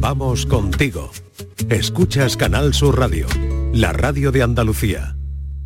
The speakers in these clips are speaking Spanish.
Vamos contigo. Escuchas Canal Sur Radio, la radio de Andalucía.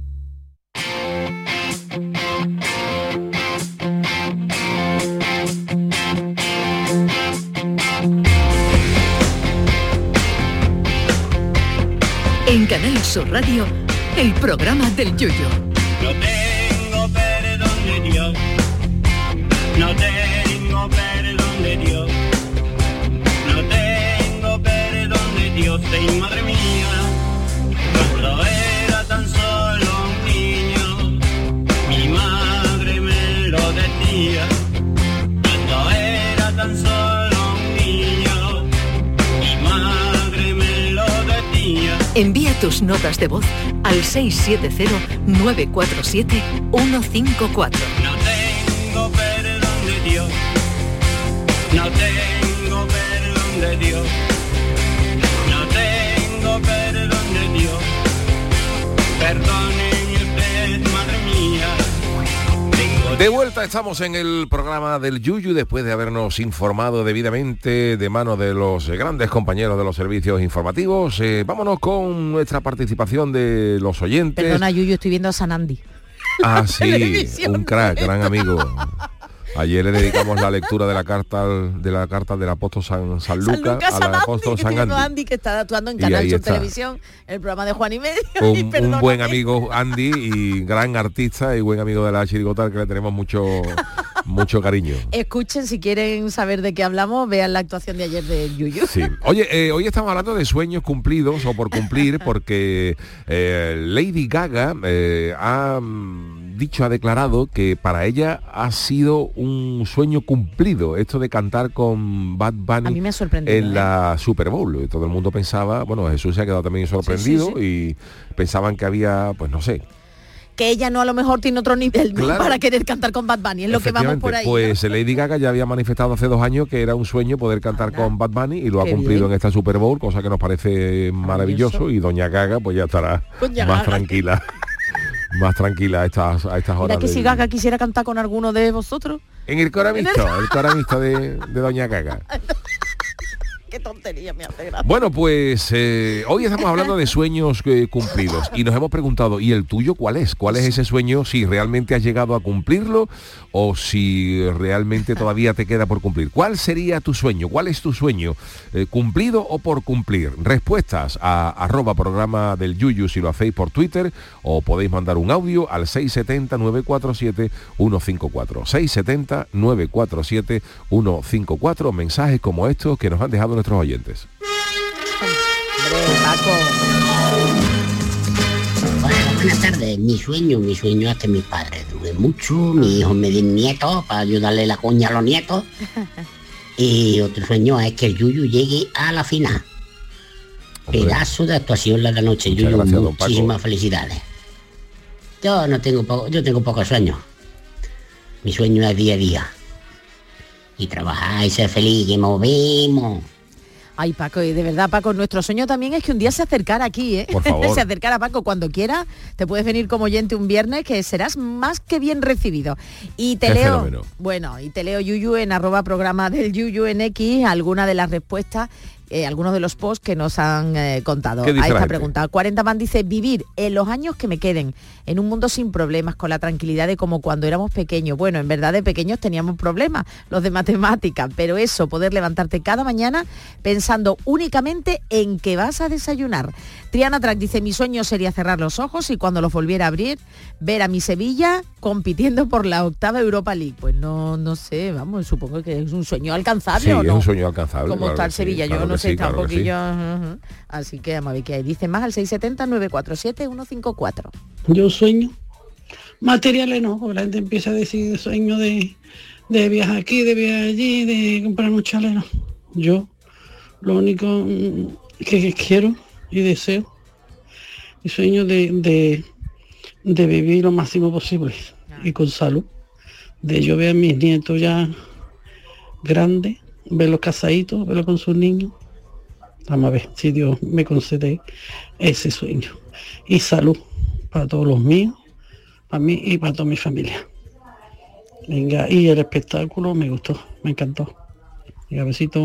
En Canal Sur Radio, el programa del Yuyu. No tengo perdón de Dios, no tengo perdón de Dios, no tengo perdón de Dios, y madre mía, cuando era tan solo un niño, mi madre me lo decía, cuando era tan solo un niño, mi madre me lo decía. Envía tus notas de voz al 670-947-154. No tengo perdón de Dios, no tengo perdón de Dios, no tengo perdón de Dios, perdone usted, madre mía. De vuelta estamos en el programa del Yuyu después de habernos informado debidamente de mano de los grandes compañeros de los servicios informativos. Vámonos con nuestra participación de los oyentes. Perdona, Yuyu, estoy viendo a Sanandi. Ah, sí, un crack, gran amigo. Ayer le dedicamos la lectura de la carta del apóstol San Lucas al apóstol San Andy, que está actuando en Canal Sur Televisión, el programa de Juan y Medio. Un buen amigo Andy y gran artista y buen amigo de la chirigota, que le tenemos mucho cariño. Escuchen, si quieren saber de qué hablamos, vean la actuación de ayer de Yuyu. Sí. Oye, hoy estamos hablando de sueños cumplidos o por cumplir, porque Lady Gaga ha declarado que para ella ha sido un sueño cumplido esto de cantar con Bad Bunny. A mí me ha sorprendido, en la Super Bowl. Y todo el mundo pensaba, bueno, Jesús se ha quedado también sorprendido, sí. Y pensaban que había, pues no sé, que ella no a lo mejor tiene otro nivel, ¿no? Claro. Para querer cantar con Bad Bunny, es lo que vamos por ahí. Pues ¿no? Lady Gaga ya había manifestado hace 2 años que era un sueño poder cantar con Bad Bunny y lo ha cumplido bien en esta Super Bowl, cosa que nos parece maravilloso, y doña Gaga pues ya estará más tranquila. Más tranquila a estas horas. Mira que si Gaga quisiera cantar con alguno de vosotros. En el coro mixto de doña Gaga. Qué tontería me hace gracia. Bueno, pues hoy estamos hablando de sueños cumplidos y nos hemos preguntado, ¿y el tuyo cuál es? ¿Cuál es ese sueño? Si realmente has llegado a cumplirlo o si realmente todavía te queda por cumplir. ¿Cuál sería tu sueño? ¿Cuál es tu sueño? ¿Cumplido o por cumplir? Respuestas a @programa del Yuyu si lo hacéis por Twitter, o podéis mandar un audio al 670-947-154. 670-947-154. Mensajes como estos que nos han dejado nuestros oyentes. Buenas tardes. Mi sueño es que mis padres duren mucho, mi hijo me den nietos para ayudarle la coña a los nietos. Y otro sueño es que el Yuyu llegue a la final. Pedazo de actuación la de anoche, Yuyu. Gracias, muchísimas felicidades. Yo tengo pocos sueños. Mi sueño es día a día. Y trabajar y ser feliz, que movemos. Ay, Paco, y de verdad, Paco, nuestro sueño también es que un día se acercara aquí, ¿eh? Por favor. Se acercara, Paco, cuando quiera. Te puedes venir como oyente un viernes, que serás más que bien recibido. Y te leo, fenómeno. Bueno, y te leo, Yuyu, en @programa del Yuyu en X, alguna de las respuestas, algunos de los posts que nos han contado a esta pregunta. 40 Man dice: vivir en los años que me queden, en un mundo sin problemas, con la tranquilidad de como cuando éramos pequeños. Bueno, en verdad de pequeños teníamos problemas, los de matemáticas, pero eso, poder levantarte cada mañana pensando únicamente en que vas a desayunar. Triana Track dice: mi sueño sería cerrar los ojos y cuando los volviera a abrir, ver a mi Sevilla compitiendo por la 8ª Europa League. Pues no sé, vamos, supongo que es un sueño alcanzable, sí, ¿o no? Es un sueño alcanzable. Como está el Sevilla, yo no sé, claro tampoco yo. Así que vamos a ver qué hay. Dice más al 670-947-154. Yo sueño materiales, no, porque la gente empieza a decir sueño de viajar aquí, de viajar allí, de comprar un chalet, no. Yo lo único que quiero y deseo y sueño de vivir lo máximo posible y con salud, de yo ver a mis nietos ya grandes, verlos casaditos, verlos con sus niños. Vamos a ver si Dios me concede ese sueño. Y salud para todos los míos, para mí y para toda mi familia. Venga, y el espectáculo me gustó, me encantó. Y a besito.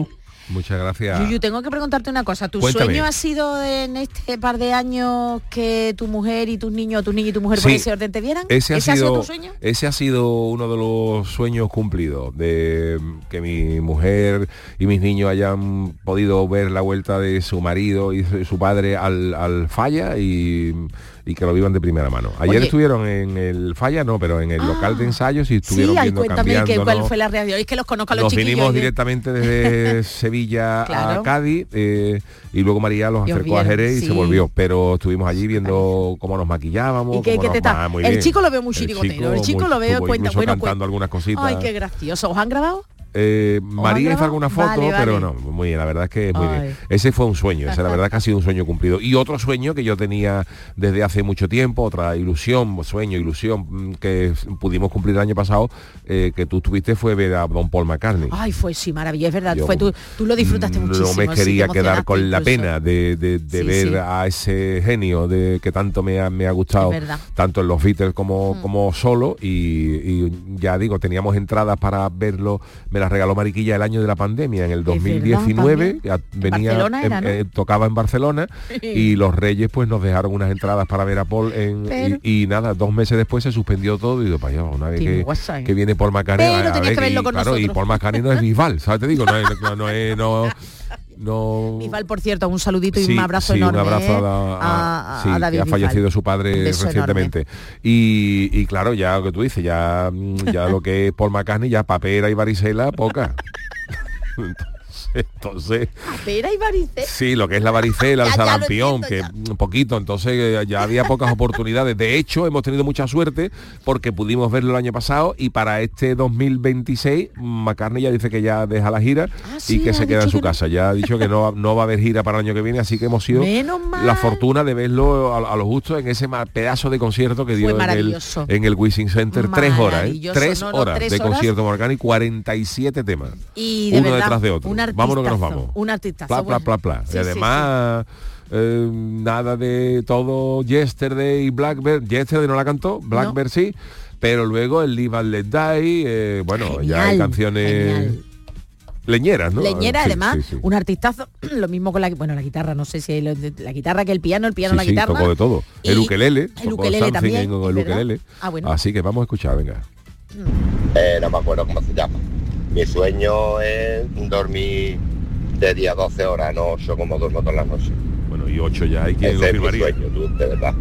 Muchas gracias. Yuyu, tengo que preguntarte una cosa. ¿Tu sueño ha sido en este par de años que tu mujer y tus niños, y tu mujer por ese orden te vieran? ¿Ese ha sido tu sueño? Ese ha sido uno de los sueños cumplidos, de que mi mujer y mis niños hayan podido ver la vuelta de su marido y su padre al Falla y que lo vivan de primera mano. Ayer estuvieron en el Falla, no, pero en el local de ensayos y estuvieron viendo, cambiando. ¿Cuál fue la reacción? Es que los conozco a los chiquillos. Nos vinimos directamente desde Sevilla a Cádiz y luego María los acercó a Jerez y se volvió. Pero estuvimos allí viendo cómo nos maquillábamos. ¿Y qué te está? El chico lo veo muy chirigotero. El chico lo veo cantando algunas cositas. Ay, qué gracioso. ¿Os han grabado? María hizo alguna foto, pero no, muy bien, la verdad es que es muy bien. Ese fue un sueño, ese la verdad que ha sido un sueño cumplido. Y otro sueño que yo tenía desde hace mucho tiempo, otra ilusión que pudimos cumplir el año pasado, que tú tuviste, fue ver a Don Paul McCartney. Ay, fue maravilla, es verdad. Tú lo disfrutaste muchísimo. No me quería quedar con la pena de ver a ese genio que tanto me ha gustado, tanto en los Beatles como solo, y ya digo, teníamos entradas para verlo. Me la regaló Mariquilla el año de la pandemia, en el 2019, venía, tocaba en Barcelona y los Reyes pues nos dejaron unas entradas para ver a Paul y nada, 2 meses después se suspendió todo y digo, para allá, una vez que viene Paul McCartney, y Paul McCartney no es Bisbal, ¿sabes? Te digo, no. Bisbal, por cierto, un saludito y un abrazo enorme. Un abrazo a David, que ha fallecido su padre recientemente. Y claro, ya lo que tú dices, ya lo que es Paul McCartney, ya papera y varicela, poca. Entonces, ¿papera y varicela? Sí, lo que es la varicela, el sarampión, que un poquito, entonces ya había pocas oportunidades. De hecho, hemos tenido mucha suerte porque pudimos verlo el año pasado y para este 2026 McCartney ya dice que ya deja la gira y que se queda en su casa. Ya ha dicho que no va a haber gira para el año que viene, así que hemos sido la fortuna de verlo a lo justo en ese pedazo de concierto que dio en el Wishing Center. 3 horas, 3 horas de concierto McCartney, 47 temas, y uno detrás de otro. Vámonos que nos vamos. Un artistazo. Pla. Y además, nada de todo Yesterday y Blackbird. Yesterday no la cantó, Blackbird sí, pero luego el Live and Let Die, genial, ya hay canciones leñeras, ¿no? Leñera, además, un artistazo, lo mismo con la guitarra, no sé si la guitarra que el piano la guitarra. Tocó de todo. El ukelele también. El ukelele. Bueno. Así que vamos a escuchar, venga. No me acuerdo cómo se llama. Mi sueño es dormir de día 12 horas, no 8 como duermo todas las noches. Bueno, y 8 ya hay quien lo firmaría. Es mi sueño, tú, de verdad.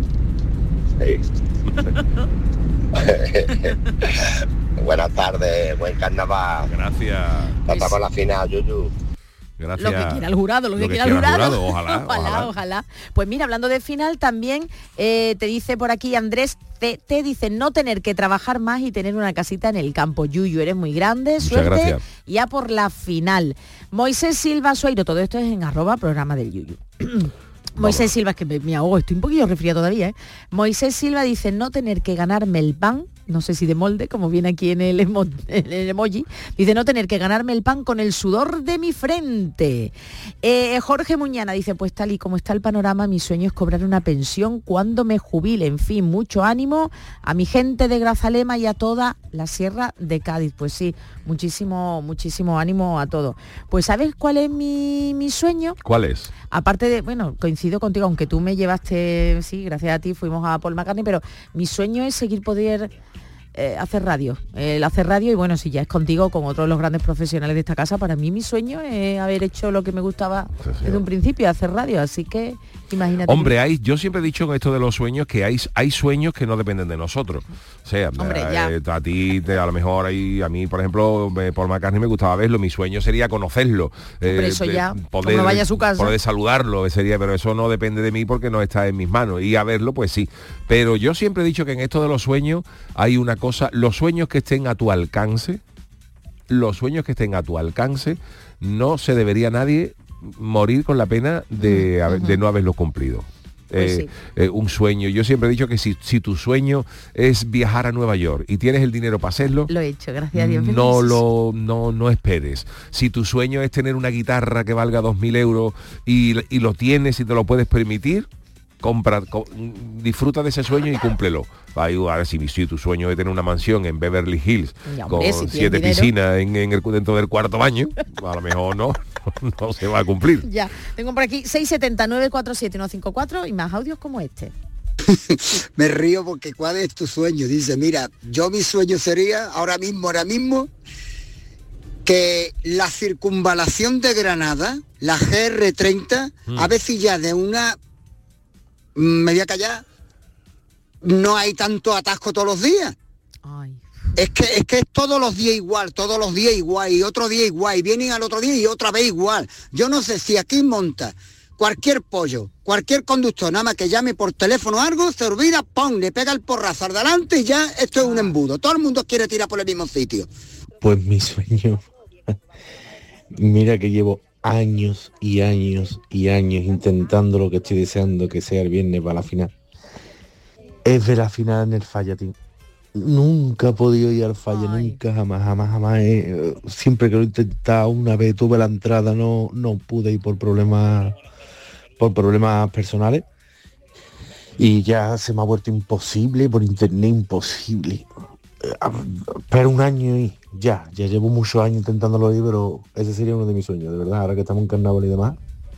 Sí. Buenas tardes, buen carnaval. Gracias. Pasamos la final, Yuyu. Gracias. Lo que quiera el jurado, Ojalá. Pues mira, hablando de final, también te dice por aquí Andrés, te dice no tener que trabajar más y tener una casita en el campo. Yuyu, eres muy grande, suerte. Muchas gracias. Ya por la final. Moisés Silva Sueiro, todo esto es en @ programa del Yuyu. Moisés Silva, es que me ahogo, estoy un poquillo resfriado todavía, ¿eh? Moisés Silva dice no tener que ganarme el pan, no sé si de molde, como viene aquí en el emoji, dice no tener que ganarme el pan con el sudor de mi frente. Jorge Muñana dice, pues tal y como está el panorama, mi sueño es cobrar una pensión cuando me jubile. En fin, mucho ánimo a mi gente de Grazalema y a toda la Sierra de Cádiz. Pues sí, muchísimo ánimo a todo. Pues ¿sabes cuál es mi sueño? ¿Cuál es? Aparte de, coincido contigo, aunque tú me llevaste, sí, gracias a ti fuimos a Paul McCartney, pero mi sueño es seguir poder hacer radio. El hacer radio, y bueno, si ya es contigo, con otros de los grandes profesionales de esta casa, para mí mi sueño es haber hecho lo que me gustaba desde un principio, hacer radio, así que imagínate. Hombre, yo siempre he dicho con esto de los sueños que hay sueños que no dependen de nosotros. O sea, a ti, a lo mejor, a mí, por ejemplo, Paul McCartney me gustaba verlo, mi sueño sería conocerlo. Hombre, eso ya, poder, no vaya a su casa. Poder saludarlo, pero eso no depende de mí porque no está en mis manos. Y a verlo, pues sí. Pero yo siempre he dicho que en esto de los sueños hay una cosa, los sueños que estén a tu alcance, no se debería nadie morir con la pena de no haberlo cumplido. Pues un sueño. Yo siempre he dicho que si tu sueño es viajar a Nueva York y tienes el dinero para hacerlo, lo he hecho, gracias a Dios. No esperes. Si tu sueño es tener una guitarra que valga 2.000 euros y lo tienes y te lo puedes permitir, disfruta de ese sueño y cúmplelo. Ahora si tu sueño es tener una mansión en Beverly Hills con 7 piscinas dentro del cuarto baño, a lo mejor no se va a cumplir. Ya, tengo por aquí 670-947-154 y más audios como este. Me río porque ¿cuál es tu sueño? Dice, mira, mi sueño sería ahora mismo que la circunvalación de Granada, la GR30, a ver si ya de una me voy a callar, no hay tanto atasco todos los días. Ay. Es que es todos los días igual, y otro día igual, y vienen al otro día y otra vez igual. Yo no sé si aquí monta cualquier pollo, cualquier conductor, nada más que llame por teléfono algo, se olvida, ¡pum!, le pega el porrazo al delante y ya esto es un embudo. Todo el mundo quiere tirar por el mismo sitio. Pues mi sueño, mira que llevo años y años y años intentando lo que estoy deseando que sea el viernes para la final. Es ver la final en el Fallatín. Nunca he podido ir al Falla, nunca, jamás. Siempre que lo he intentado, una vez tuve la entrada, no pude ir por problemas personales. Y ya se me ha vuelto imposible, por internet imposible. Pero un año y ya llevo muchos años intentándolo ir, pero ese sería uno de mis sueños, de verdad, ahora que estamos en carnaval y demás.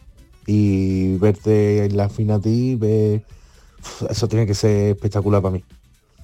Y verte en la final a ti, eso tiene que ser espectacular para mí.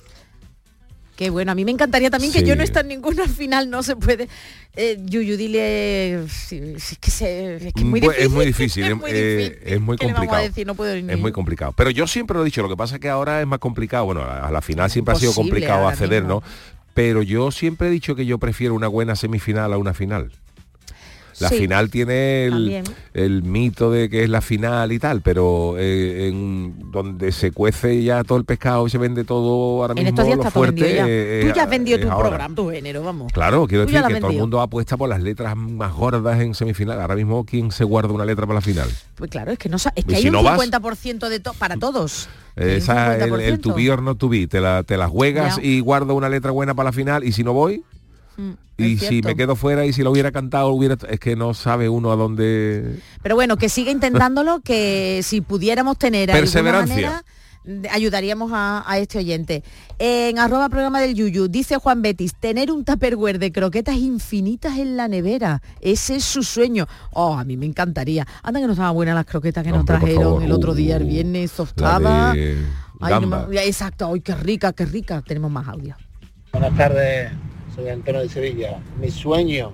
Qué bueno, a mí me encantaría también que yo no esté en ninguna final, no se puede. Yuyu, dile, es que es muy difícil. Es muy difícil, es muy ¿Qué complicado. le vamos a decir? No puedo ir es muy complicado. Pero yo siempre lo he dicho, lo que pasa es que ahora es más complicado. Bueno, a la final siempre ha sido complicado acceder, mismo, ¿no? Pero yo siempre he dicho que yo prefiero una buena semifinal a una final. La final tiene el mito de que es la final y tal, pero donde se cuece ya todo el pescado y se vende todo ahora mismo, en estos días está fuerte, todo vendido ya. Tú ya has vendido tu ahora. programa, tu género, vamos. Claro, quiero decir que todo el mundo apuesta por las letras más gordas en semifinal. Ahora mismo, ¿quién se guarda una letra para la final? Pues claro, es que hay un 50% para todos. Esa, el to be or not to be, te las juegas ya. Y guardo una letra buena para la final, y si no voy... Y si me quedo fuera y si lo hubiera cantado, es que no sabe uno a dónde... Pero bueno, que siga intentándolo, que si pudiéramos tener perseverancia, ayudaríamos a este oyente. En @programa del Yuyu, dice Juan Betis, tener un tupperware de croquetas infinitas en la nevera. Ese es su sueño. A mí me encantaría. Anda que no estaban buenas las croquetas que nos trajeron el otro día, el viernes, tostada. Exacto, ¡ay, qué rica! Tenemos más audio. Buenas tardes. Soy Antonio de Sevilla. Mi sueño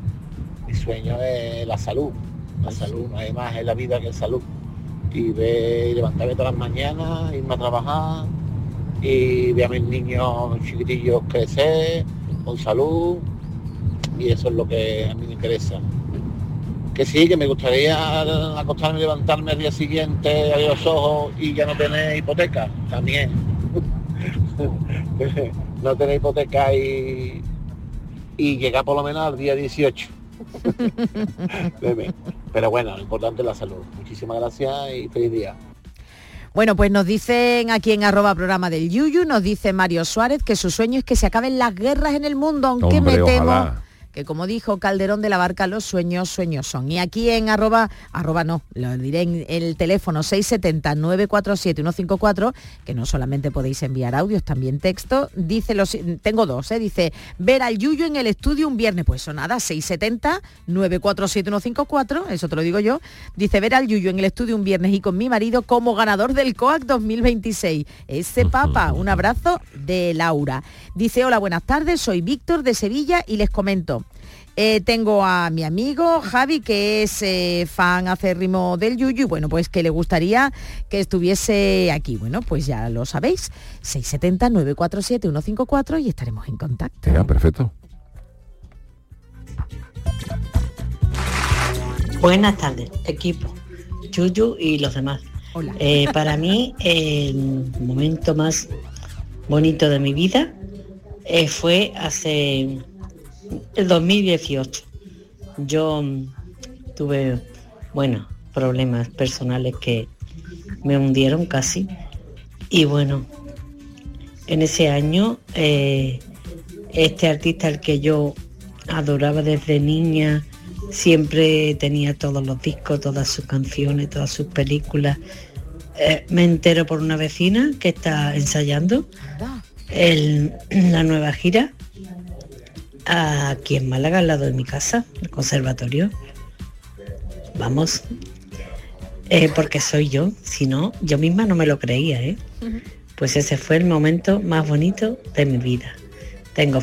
es la salud. La salud, no hay más en la vida que salud. Y levantarme todas las mañanas, irme a trabajar y ver a mis niños chiquitillos crecer con salud, y eso es lo que a mí me interesa. Que sí, que me gustaría acostarme y levantarme al día siguiente, abrir los ojos y ya no tener hipoteca, también. No tener hipoteca y llegar por lo menos al día 18. Pero bueno, lo importante es la salud. Muchísimas gracias y feliz día. Bueno, pues nos dicen aquí en @programa del Yuyu, nos dice Mario Suárez que su sueño es que se acaben las guerras en el mundo, aunque me temo... Ojalá. Que como dijo Calderón de la Barca, los sueños son. Y aquí en lo diré en el teléfono 670-947-154, que no solamente podéis enviar audios, también texto, dice tengo dos, dice, ver al Yuyu en el estudio un viernes, pues eso nada, 670-947-154, eso te lo digo yo, dice, ver al Yuyu en el estudio un viernes y con mi marido como ganador del COAC 2026. Ese papa, un abrazo de Laura. Dice, hola, buenas tardes, soy Víctor de Sevilla y les comento. Tengo a mi amigo Javi, que es fan acérrimo del Yuyu, y bueno, pues que le gustaría que estuviese aquí. Bueno, pues ya lo sabéis, 670-947-154 y estaremos en contacto. Ya, perfecto. Buenas tardes, equipo, Yuyu y los demás. Hola. Para mí, el momento más bonito de mi vida fue hace... el 2018. Yo tuve, problemas personales que me hundieron casi. Y bueno, en ese año, este artista al que yo adoraba desde niña, siempre tenía todos los discos, todas sus canciones, todas sus películas. Me entero por una vecina que está ensayando la nueva gira aquí en Málaga, al lado de mi casa, el conservatorio. Vamos, porque soy yo, si no, yo misma no me lo creía, ¿eh? Pues ese fue el momento más bonito de mi vida. Tengo...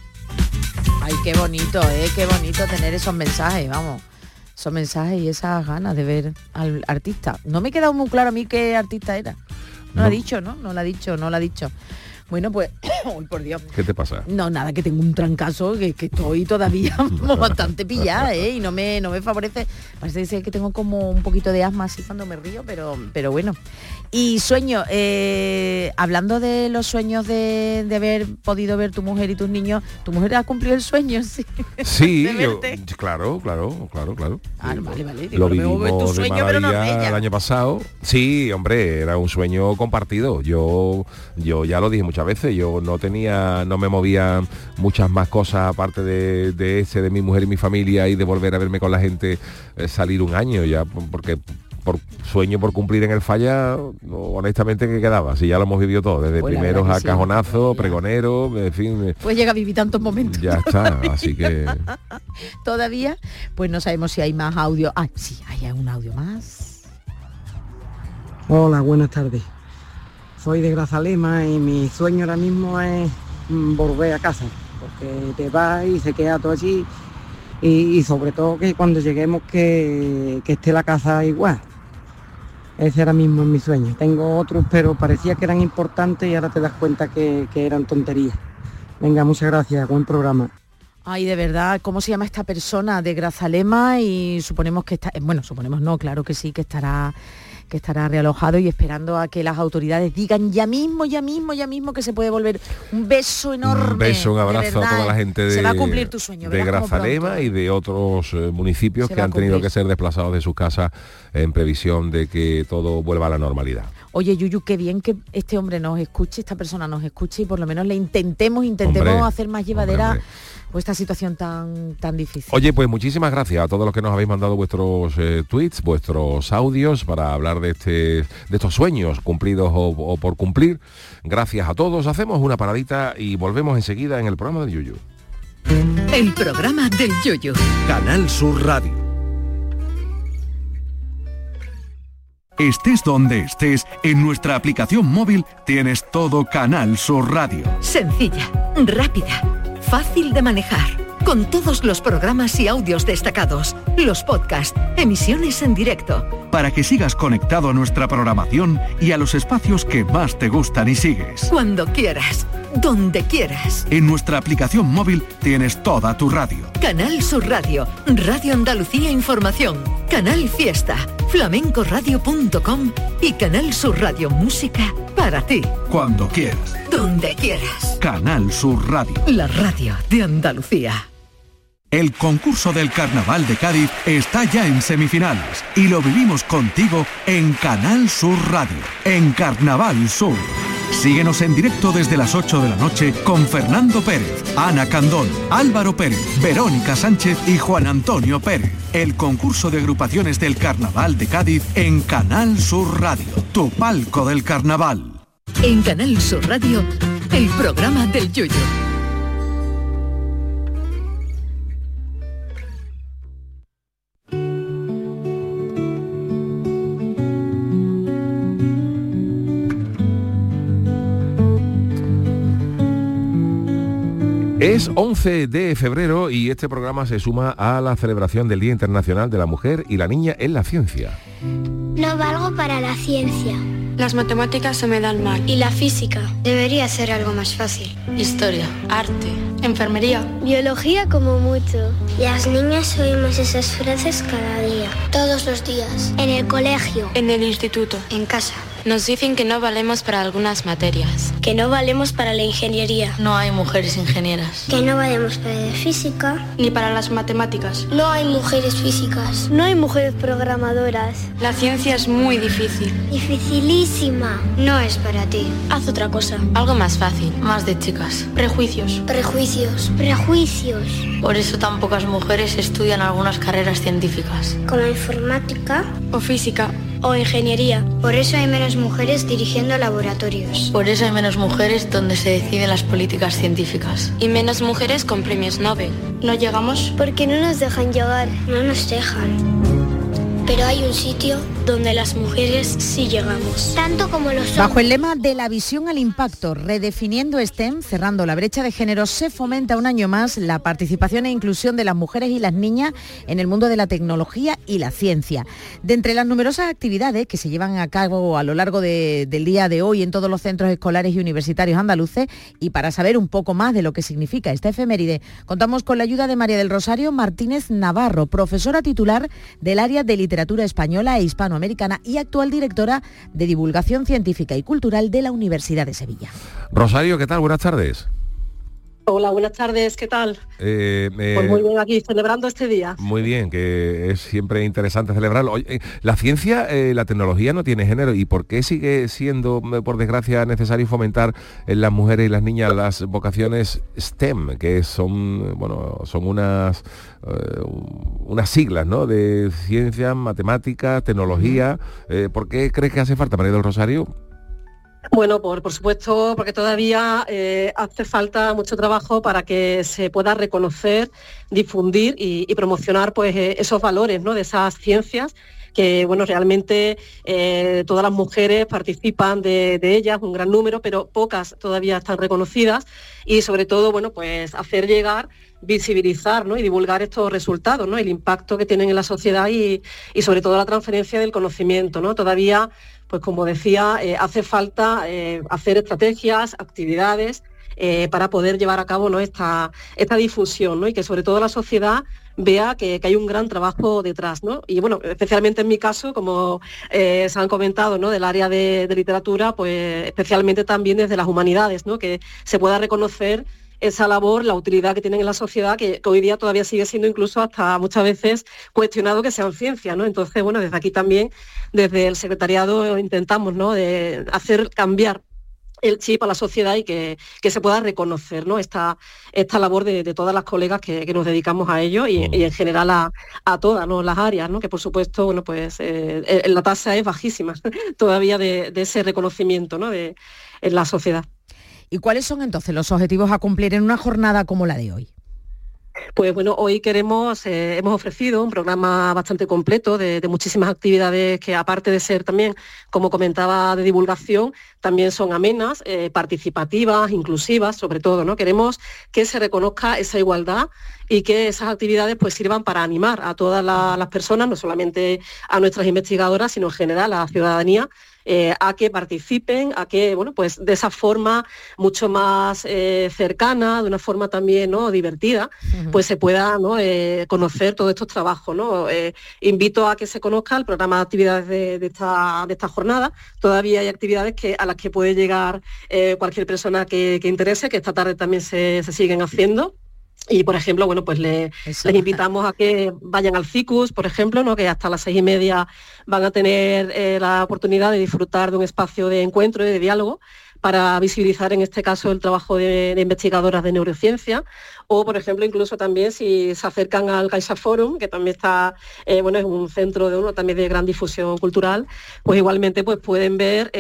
Ay, qué bonito, qué bonito tener esos mensajes, vamos. Esos mensajes y esas ganas de ver al artista. No me ha quedado muy claro a mí qué artista era. No lo ha dicho, ¿no? No lo ha dicho. Bueno, pues, uy, por Dios. ¿Qué te pasa? No, nada, que tengo un trancazo, que estoy todavía bastante pillada, y no me favorece. Parece ser que tengo como un poquito de asma así cuando me río, pero bueno. Y sueño, hablando de los sueños de haber podido ver tu mujer y tus niños, ¿tu mujer ha cumplido el sueño? Sí, claro. Ah, vale. Digo, lo vivimos de maravilla el año pasado. Sí, hombre, era un sueño compartido. Yo ya lo dije muchas veces, yo no me movía muchas más cosas aparte de mi mujer y mi familia y de volver a verme con la gente, salir un año ya, porque por sueño por cumplir en el Falla, honestamente, que quedaba, si ya lo hemos vivido todo, desde primeros a cajonazo, pregonero, en fin. Pues llega a vivir tantos momentos. Ya está, así que... Todavía, pues no sabemos si hay más audio. Ah, sí, hay un audio más. Hola, buenas tardes. Soy de Grazalema y mi sueño ahora mismo es volver a casa, porque te vas y se queda todo allí y sobre todo que cuando lleguemos que esté la casa igual. Ese ahora mismo es mi sueño. Tengo otros, pero parecía que eran importantes y ahora te das cuenta que eran tonterías. Venga, muchas gracias, buen programa. Ay, de verdad, ¿cómo se llama esta persona de Grazalema? Y suponemos que está, bueno, suponemos no, claro que sí, que estará realojado y esperando a que las autoridades digan ya mismo que se puede volver. Un beso enorme. Un beso, un abrazo a toda la gente se va a cumplir tu sueño, de Grazalema y de otros municipios que han tenido que ser desplazados de sus casas en previsión de que todo vuelva a la normalidad. Oye, Yuyu, qué bien que este hombre nos escuche, esta persona nos escuche y por lo menos le intentemos hacer más llevadera pues esta situación tan difícil. Oye, pues muchísimas gracias a todos los que nos habéis mandado vuestros tweets, vuestros audios para hablar de estos sueños cumplidos o por cumplir. Gracias a todos. Hacemos una paradita y volvemos enseguida en el programa del Yuyu. El programa del Yuyu. Canal Sur Radio. Estés donde estés, en nuestra aplicación móvil tienes todo Canal Sur Radio. Sencilla, rápida, fácil de manejar, con todos los programas y audios destacados, los podcasts, emisiones en directo. Para que sigas conectado a nuestra programación y a los espacios que más te gustan y sigues. Cuando quieras, donde quieras. En nuestra aplicación móvil tienes toda tu radio. Canal Sur Radio, Radio Andalucía Información, Canal Fiesta, flamencoradio.com y Canal Sur Radio Música para ti. Cuando quieras. Donde quieras. Canal Sur Radio. La radio de Andalucía. El concurso del Carnaval de Cádiz está ya en semifinales y lo vivimos contigo en Canal Sur Radio, en Carnaval Sur. Síguenos en directo desde las 8 de la noche con Fernando Pérez, Ana Candón, Álvaro Pérez, Verónica Sánchez y Juan Antonio Pérez. El concurso de agrupaciones del Carnaval de Cádiz en Canal Sur Radio, tu palco del carnaval. En Canal Sur Radio, el programa del Yuyu. Es 11 de febrero y este programa se suma a la celebración del Día Internacional de la Mujer y la Niña en la Ciencia. No valgo para la ciencia. Las matemáticas se me dan mal. Y la física. Debería ser algo más fácil. Historia, arte, enfermería. Biología como mucho. Las niñas oímos esas frases cada día. Todos los días. En el colegio. En el instituto. En casa. Nos dicen que no valemos para algunas materias. Que no valemos para la ingeniería. No hay mujeres ingenieras. Que no valemos para la física. Ni para las matemáticas. No hay mujeres físicas. No hay mujeres programadoras. La ciencia es muy difícil. Dificilísima. No es para ti. Haz otra cosa. Algo más fácil. Más de chicas. Prejuicios. Prejuicios. Prejuicios. Por eso tan pocas mujeres estudian algunas carreras científicas. Como informática. O física. o ingeniería. Por eso hay menos mujeres dirigiendo laboratorios. Por eso hay menos mujeres donde se deciden las políticas científicas. Y menos mujeres con premios Nobel. ¿No llegamos? Porque no nos dejan llegar. No nos dejan. Pero hay un sitio donde las mujeres sí llegamos. Tanto como los hombres. Bajo el lema de la visión al impacto, redefiniendo STEM, cerrando la brecha de género, se fomenta un año más la participación e inclusión de las mujeres y las niñas en el mundo de la tecnología y la ciencia. De entre las numerosas actividades que se llevan a cabo a lo largo del día de hoy en todos los centros escolares y universitarios andaluces, y para saber un poco más de lo que significa esta efeméride, contamos con la ayuda de María del Rosario Martínez Navarro, profesora titular del área de literatura española e hispanoamericana y actual directora de divulgación científica y cultural de la Universidad de Sevilla. Rosario, ¿qué tal? Buenas tardes. Hola, buenas tardes, ¿qué tal? Pues muy bien, aquí celebrando este día. Muy bien, que es siempre interesante celebrarlo. Oye, la ciencia, la tecnología no tiene género, ¿y por qué sigue siendo, por desgracia, necesario fomentar en las mujeres y las niñas las vocaciones STEM, que son unas siglas, ¿no?, de ciencia, matemáticas, tecnología? ¿Por qué crees que hace falta, María del Rosario? Bueno, por supuesto, porque todavía hace falta mucho trabajo para que se pueda reconocer, difundir y promocionar pues esos valores, ¿no?, de esas ciencias que, bueno, realmente todas las mujeres participan de ellas, un gran número, pero pocas todavía están reconocidas, y sobre todo, bueno, pues hacer llegar, visibilizar, ¿no?, y divulgar estos resultados, ¿no?, el impacto que tienen en la sociedad y sobre todo la transferencia del conocimiento, ¿no? Todavía, pues como decía, hace falta hacer estrategias, actividades para poder llevar a cabo, ¿no?, esta difusión, ¿no?, y que sobre todo la sociedad vea que hay un gran trabajo detrás, ¿no? Y bueno, especialmente en mi caso, como se han comentado, ¿no?, del área de literatura, pues especialmente también desde las humanidades, ¿no?, que se pueda reconocer esa labor, la utilidad que tienen en la sociedad, que hoy día todavía sigue siendo incluso hasta muchas veces cuestionado que sean ciencia, ¿no? Entonces, bueno, desde aquí también, desde el secretariado, intentamos, ¿no?, de hacer cambiar el chip a la sociedad y que se pueda reconocer, ¿no?, esta labor de todas las colegas que nos dedicamos a ello y en general a todas, ¿no?, las áreas, ¿no?, que por supuesto, bueno, pues la tasa es bajísima todavía de ese reconocimiento, ¿no?, en la sociedad. ¿Y cuáles son entonces los objetivos a cumplir en una jornada como la de hoy? Pues bueno, hoy hemos ofrecido un programa bastante completo de muchísimas actividades que, aparte de ser también, como comentaba, de divulgación, también son amenas, participativas, inclusivas, sobre todo, ¿no? Queremos que se reconozca esa igualdad y que esas actividades pues sirvan para animar a todas las personas, no solamente a nuestras investigadoras, sino en general a la ciudadanía, a que participen, a que, bueno, pues de esa forma mucho más cercana, de una forma también, ¿no?, divertida, pues se pueda, ¿no?, conocer todos estos trabajos, ¿no? Invito a que se conozca el programa de actividades de esta jornada. Todavía hay actividades a las que puede llegar cualquier persona que interese, que esta tarde también se siguen haciendo. Y, por ejemplo, bueno, pues les invitamos a que vayan al CICUS, por ejemplo, ¿no?, que hasta las 6:30 van a tener la oportunidad de disfrutar de un espacio de encuentro y de diálogo para visibilizar, en este caso, el trabajo de investigadoras de neurociencia, o, por ejemplo, incluso también si se acercan al Caixa Forum, que también está, es un centro también de gran difusión cultural, pues igualmente pues pueden ver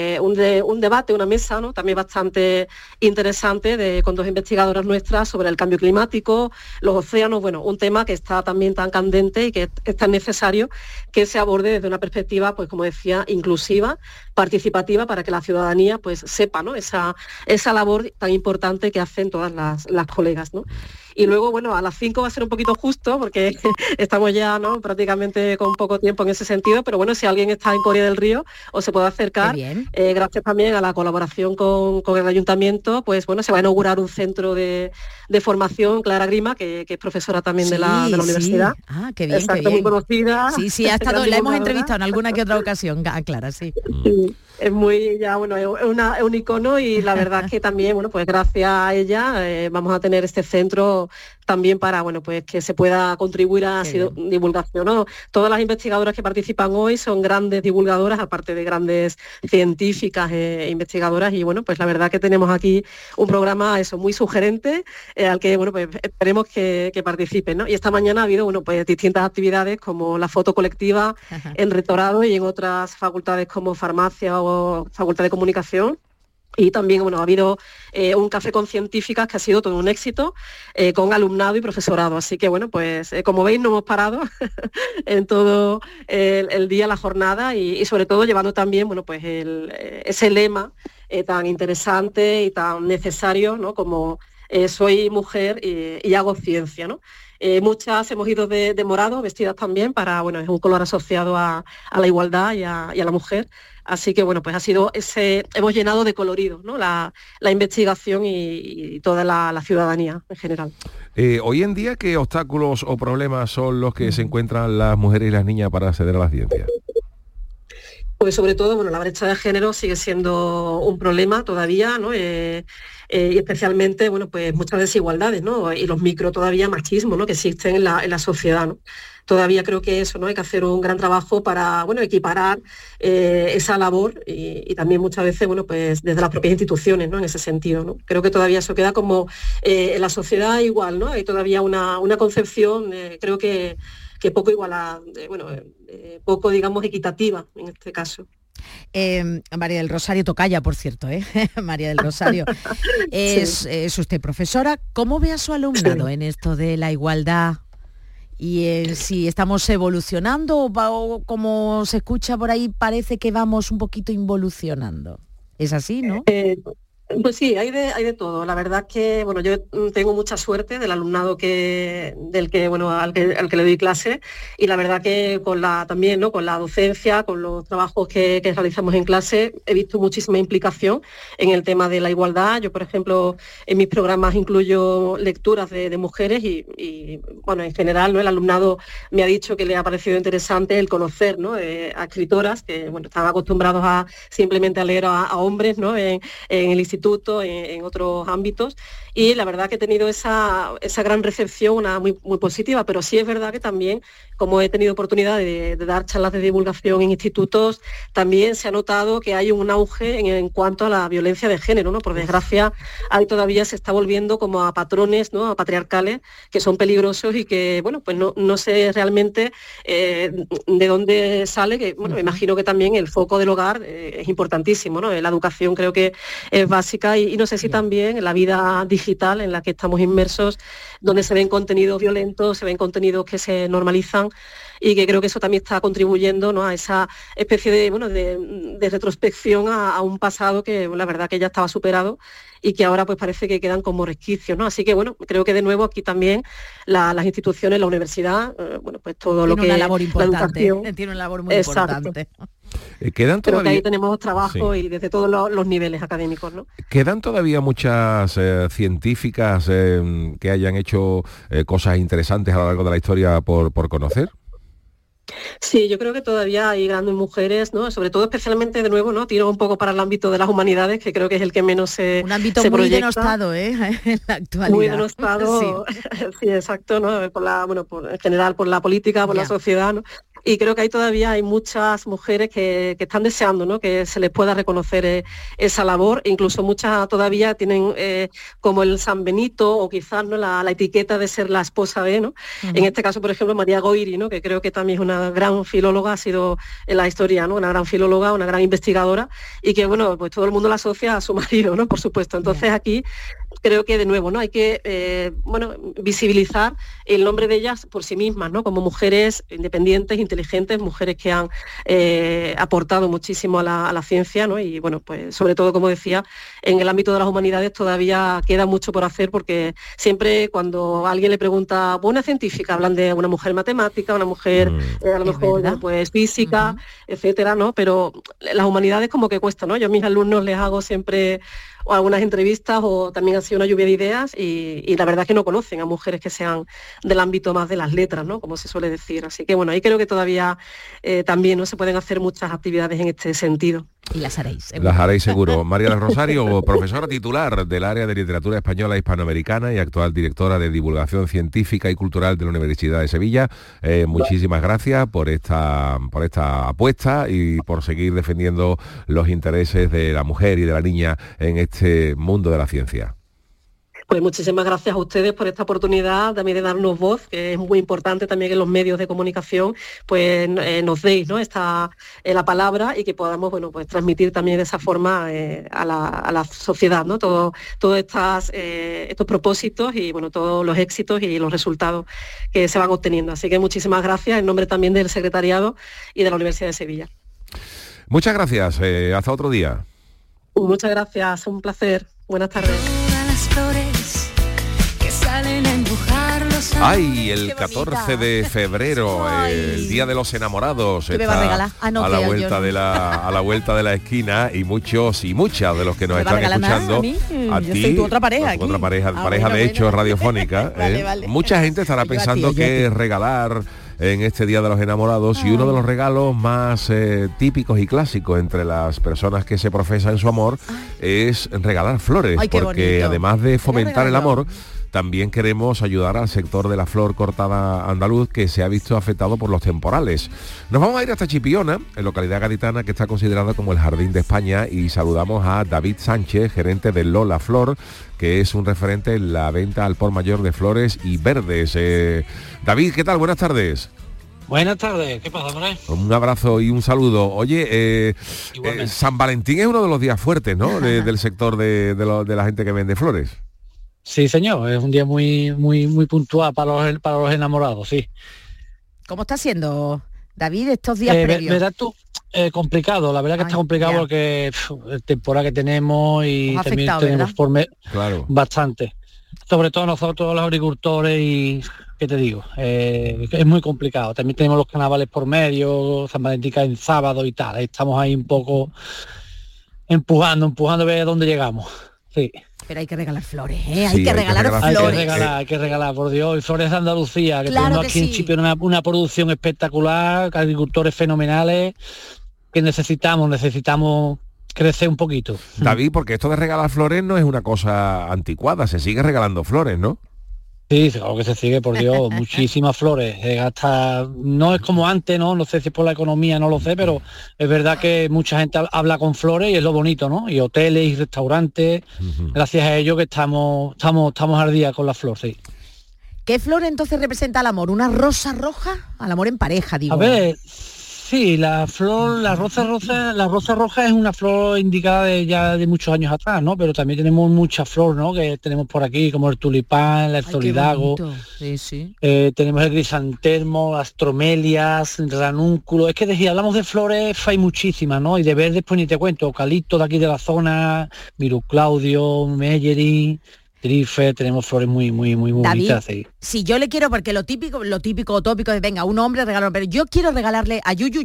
un debate, una mesa, ¿no?, también bastante interesante con dos investigadoras nuestras sobre el cambio climático, los océanos, bueno, un tema que está también tan candente y que es tan necesario que se aborde desde una perspectiva, pues como decía, inclusiva, participativa, para que la ciudadanía pues sepa, ¿no?, esa labor tan importante que hacen todas las colegas, ¿no? Y luego, bueno, a las 5 va a ser un poquito justo porque estamos ya, ¿no?, prácticamente con poco tiempo en ese sentido, pero bueno, si alguien está en Coria del Río o se puede acercar, gracias también a la colaboración con el ayuntamiento, pues bueno, se va a inaugurar un centro de formación, Clara Grima, que es profesora también de la universidad. Ah, qué bien. Exacto, qué bien. Muy conocida. Sí, ha estado, la hemos entrevistado en alguna que otra ocasión, Clara, sí. es muy, ya bueno, es un icono, y la verdad es que también, bueno, pues gracias a ella vamos a tener este centro también para, bueno, pues que se pueda contribuir a divulgación, ¿no? Todas las investigadoras que participan hoy son grandes divulgadoras, aparte de grandes científicas e investigadoras, y bueno, pues la verdad que tenemos aquí un programa muy sugerente, al que, bueno, pues esperemos que participen, ¿no? Y esta mañana ha habido, bueno, pues distintas actividades como la foto colectiva en Rectorado y en otras facultades como farmacia o facultad de comunicación. Y también, bueno, ha habido un café con científicas que ha sido todo un éxito, con alumnado y profesorado. Así que, bueno, pues como veis, no hemos parado en todo el día, la jornada, y sobre todo llevando también, bueno, pues ese lema tan interesante y tan necesario, ¿no? Como soy mujer y hago ciencia, ¿no? Muchas hemos ido de morado, vestidas también, para, bueno, es un color asociado a la igualdad y a la mujer. Así que, bueno, pues ha sido hemos llenado de colorido, ¿no? la investigación y toda la ciudadanía en general. Hoy en día, ¿qué obstáculos o problemas son los que se encuentran las mujeres y las niñas para acceder a la ciencia? Pues sobre todo, bueno, la brecha de género sigue siendo un problema todavía, ¿no? Y especialmente, bueno, pues muchas desigualdades, ¿no? Y los micro todavía machismos, ¿no? Que existen en la sociedad, ¿no? Todavía creo que eso, ¿no? Hay que hacer un gran trabajo para, bueno, equiparar esa labor y también muchas veces, bueno, pues desde las propias instituciones, ¿no? En ese sentido, ¿no? Creo que todavía eso queda como en la sociedad igual, ¿no? Hay todavía una concepción, creo que poco igualada, poco, digamos, equitativa en este caso. María del Rosario Tocaya, por cierto, María del Rosario, es usted profesora. ¿Cómo ve a su alumnado en esto de la igualdad? Y si estamos evolucionando o como se escucha por ahí, parece que vamos un poquito involucionando. ¿Es así, no? Pues sí, hay de todo. La verdad que, bueno, yo tengo mucha suerte del alumnado al que le doy clase, y la verdad que también, ¿no? Con la docencia, con los trabajos que realizamos en clase, he visto muchísima implicación en el tema de la igualdad. Yo, por ejemplo, en mis programas incluyo lecturas de mujeres y, bueno, en general, ¿no? El alumnado me ha dicho que le ha parecido interesante el conocer, ¿no? A escritoras que, bueno, están acostumbrados simplemente a leer a hombres, ¿no? En el instituto, en otros ámbitos, y la verdad que he tenido esa gran recepción, muy positiva, pero sí es verdad que también, como he tenido oportunidad de dar charlas de divulgación en institutos, también se ha notado que hay un auge en cuanto a la violencia de género, ¿no? Por desgracia, ahí todavía se está volviendo como a patrones, ¿no? A patriarcales, que son peligrosos y que, bueno, pues no sé realmente de dónde sale, que, bueno, me imagino que también el foco del hogar es importantísimo, ¿no? La educación creo que es básica, y no sé si también en la vida digital en la que estamos inmersos, donde se ven contenidos violentos, se ven contenidos que se normalizan, y que creo que eso también está contribuyendo, ¿no? A esa especie de retrospección a un pasado que, la verdad, que ya estaba superado y que ahora pues parece que quedan como resquicios, ¿no? Así que, bueno, creo que de nuevo aquí también las instituciones, la universidad, bueno, pues todo lo que una labor importante, la educación, tiene una labor muy importante. ¿Quedan todavía? Creo que ahí tenemos trabajo, sí, y desde todos los niveles académicos, ¿no? ¿Quedan todavía muchas científicas que hayan hecho cosas interesantes a lo largo de la historia por conocer? Sí, yo creo que todavía hay grandes mujeres, ¿no? Sobre todo, especialmente, de nuevo, ¿no? Tiro un poco para el ámbito de las humanidades, que creo que es el que menos un ámbito muy proyecta. Denostado, en la actualidad. Muy denostado, sí, sí, exacto, ¿no? En general por la política, por la sociedad, ¿no? Y creo que hay muchas mujeres que están deseando, ¿no? Que se les pueda reconocer esa labor. Incluso muchas todavía tienen como el San Benito, o quizás, ¿no? la etiqueta de ser la esposa de, ¿no? Uh-huh. En este caso, por ejemplo, María Goiri, ¿no? Que creo que también es una gran filóloga, ha sido en la historia, ¿no? Una gran filóloga, una gran investigadora, y que, bueno, pues todo el mundo la asocia a su marido, ¿no? Por supuesto. Entonces aquí creo que, de nuevo, ¿no? Hay que visibilizar el nombre de ellas por sí mismas, ¿no? Como mujeres independientes, inteligentes, mujeres que han aportado muchísimo a la ciencia, ¿no? Y, bueno, pues sobre todo, como decía, en el ámbito de las humanidades todavía queda mucho por hacer, porque siempre cuando a alguien le pregunta, buena científica, hablan de una mujer matemática, una mujer a lo mejor pues física, etcétera, ¿no? Pero las humanidades como que cuesta, ¿no? Yo a mis alumnos les hago siempre algunas entrevistas, o también ha sido una lluvia de ideas y la verdad es que no conocen a mujeres que sean del ámbito más de las letras, ¿no? Como se suele decir. Así que bueno, ahí creo que todavía también no se pueden hacer muchas actividades en este sentido. Y las haréis, seguro. Las haréis seguro. María del Rosario, profesora titular del área de literatura española e hispanoamericana y actual directora de divulgación científica y cultural de la Universidad de Sevilla. Muchísimas gracias por esta apuesta y por seguir defendiendo los intereses de la mujer y de la niña en este mundo de la ciencia. Pues muchísimas gracias a ustedes por esta oportunidad también de darnos voz, que es muy importante también que los medios de comunicación pues nos deis, ¿no? La palabra y que podamos pues transmitir también de esa forma a la sociedad, ¿no? Todos estos propósitos y bueno, todos los éxitos y los resultados que se van obteniendo. Así que muchísimas gracias en nombre también del secretariado y de la Universidad de Sevilla. Muchas gracias, hasta otro día. Muchas gracias, un placer. Buenas tardes. Ay, el 14 de febrero, el Día de los Enamorados, ¿qué me va a regalar? a la vuelta de la esquina y muchos y muchas de los que nos están escuchando. A ti, yo soy tu otra pareja. Otra pareja de hecho radiofónica. Vale. Mucha gente estará pensando qué regalar en este Día de los Enamorados y uno de los regalos más típicos y clásicos entre las personas que se profesan su amor es regalar flores, porque bonito. Además de fomentar el amor, también queremos ayudar al sector de la flor cortada andaluz que se ha visto afectado por los temporales. Nos vamos a ir hasta Chipiona, en localidad gaditana que está considerada como el Jardín de España, y saludamos a David Sánchez, gerente de Lola Flor, que es un referente en la venta al por mayor de flores y verdes. David, ¿qué tal? Buenas tardes. Buenas tardes, ¿qué pasa, Manuel? Un abrazo y un saludo. Oye, San Valentín es uno de los días fuertes, ¿no? Del sector de la gente que vende flores. Sí, señor, es un día muy puntual para los enamorados, sí. ¿Cómo está siendo, David, estos días previos? Verás tú, complicado, la verdad que está complicado porque el temporada que tenemos y también tenemos bastante. Sobre todo nosotros los agricultores y, ¿qué te digo? Es muy complicado. También tenemos los carnavales por medio, San Valentín en sábado y tal. Estamos ahí un poco empujando a ver dónde llegamos. Sí. Pero hay que regalar flores, ¿eh? Hay que regalar flores. Hay que regalar, por Dios. Y flores de Andalucía, que tenemos aquí en Chipiona una producción espectacular, agricultores fenomenales, que necesitamos crecer un poquito. David, porque esto de regalar flores no es una cosa anticuada, se sigue regalando flores, ¿no? Sí, claro que se sigue, por Dios, muchísimas flores. No es como antes, no sé si es por la economía, no lo sé, pero es verdad que mucha gente habla con flores y es lo bonito, ¿no? Y hoteles y restaurantes, gracias a ello que estamos al día con la flor, sí. ¿Qué flor entonces representa el amor? ¿Una rosa roja? Al amor en pareja, digo. A ver, sí, la rosa roja es una flor indicada ya de muchos años atrás, ¿no? Pero también tenemos muchas flores, ¿no? Que tenemos por aquí, como el tulipán, el solidago. Sí. Tenemos el crisantermo, las tromelias, el ranúnculo. Es que si hablamos de flores hay muchísimas, ¿no? Y de verdes pues ni te cuento, eucalipto de aquí de la zona, Viruclaudio, Mellery, Trife, tenemos flores muy David, bonitas. Sí. Si yo le quiero, porque lo típico tópico de venga, un hombre regalo, pero yo quiero regalarle a Yuyu,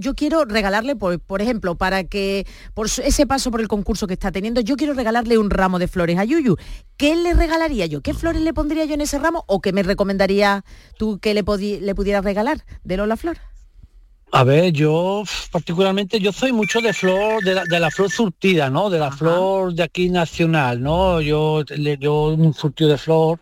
por ejemplo, para que por ese paso por el concurso que está teniendo, yo quiero regalarle un ramo de flores a Yuyu. ¿Qué le regalaría yo? ¿Qué flores le pondría yo en ese ramo? ¿O qué me recomendaría tú que le pudieras regalar de Lola Flor? A ver, yo particularmente, yo soy mucho de flor, de la flor surtida, ¿no? De la flor de aquí nacional, ¿no? Yo un surtido de flor,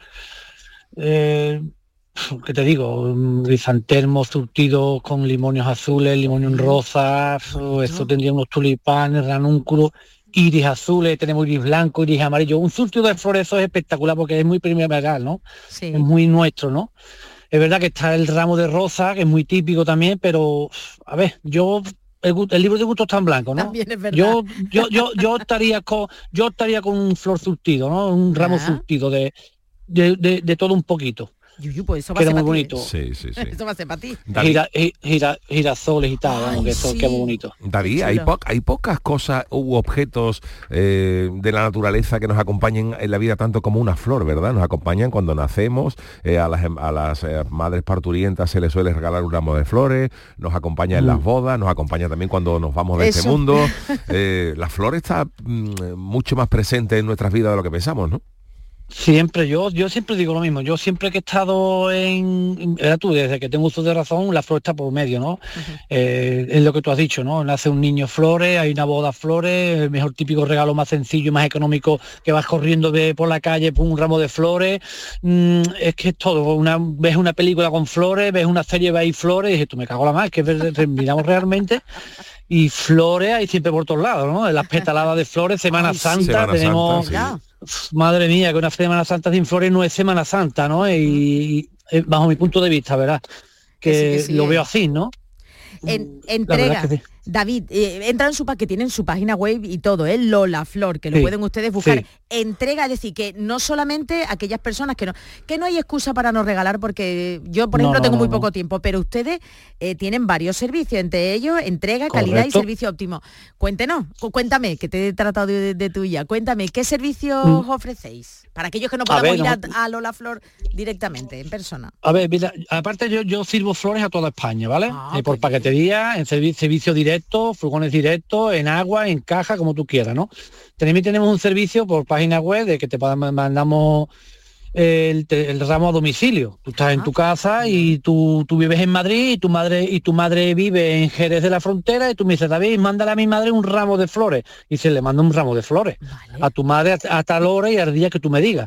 ¿qué te digo? Crisantermo surtido con limonios azules, limonios rosas, eso tendría unos tulipanes, ranúnculos, iris azules, tenemos iris blanco, iris amarillo. Un surtido de flores, eso es espectacular porque es muy primaveral, ¿no? Sí. Es muy nuestro, ¿no? Es verdad que está el ramo de rosa, que es muy típico también, pero, a ver, el libro de gusto está en blanco, ¿no? También es verdad. Yo estaría con un flor surtido, ¿no? Un ramo surtido de todo un poquito. Yuyu, pues eso va a ser muy para bonito. Sí. Eso va a ser para ti. Girasoles y tal, que eso qué bonito. David, hay pocas cosas u objetos de la naturaleza que nos acompañen en la vida tanto como una flor, ¿verdad? Nos acompañan cuando nacemos, a las madres parturientas se les suele regalar un ramo de flores, nos acompaña en las bodas, nos acompaña también cuando nos vamos de este mundo. La flor está mucho más presente en nuestras vidas de lo que pensamos, ¿no? Siempre, yo siempre digo lo mismo. Yo siempre que he estado desde que tengo uso de razón, la flor está por medio, ¿no? Es lo que tú has dicho, ¿no? Nace un niño, flores, hay una boda, flores, el mejor típico regalo más sencillo y más económico, que vas corriendo por la calle, un ramo de flores. Es que es todo. Ves una película con flores, ves una serie, ves flores, y dices, tú me cago la más, que miramos realmente. Y flores hay siempre por todos lados, ¿no? Las petaladas de flores, Semana Santa, tenemos... Santa, sí. Madre mía, que una Semana Santa sin flores no es Semana Santa, ¿no? Y bajo mi punto de vista, ¿verdad? Que sí, lo veo así, ¿no? Entrega. Sí. David, entra en que tienen su página web y todo, Lola Flor, que lo pueden ustedes buscar. Sí. Entrega, es decir, que no solamente aquellas personas que no hay excusa para no regalar, porque yo, por ejemplo, tengo muy poco tiempo, pero ustedes tienen varios servicios, entre ellos entrega, calidad y servicio óptimo. Cuéntame, que te he tratado de tuya, cuéntame, ¿qué servicios ofrecéis? Para aquellos que no podamos ir a Lola Flor directamente, en persona. A ver, mira, aparte yo sirvo flores a toda España, ¿vale? Por paquetería, en servicio directo, furgones directos, en agua, en caja, como tú quieras, ¿no? Tenemos un servicio por página web de que te mandamos el ramo a domicilio. Tú estás en tu casa y tú vives en Madrid y tu madre vive en Jerez de la Frontera, y tú me dices, David, mándale a mi madre un ramo de flores, y se le manda un ramo de flores a tu madre a tal hora y al día que tú me digas.